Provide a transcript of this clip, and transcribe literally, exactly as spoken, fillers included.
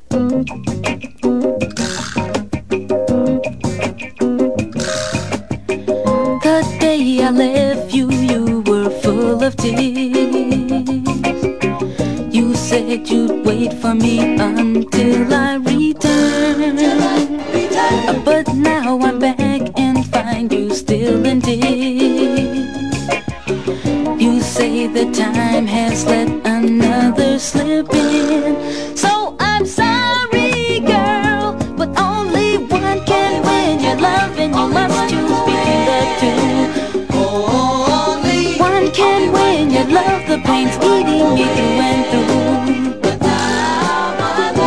The day I left you, you were full of tears. You said you'd wait for me until I returned. But now I'm back and find you still in tears. You say the time has let another slip in.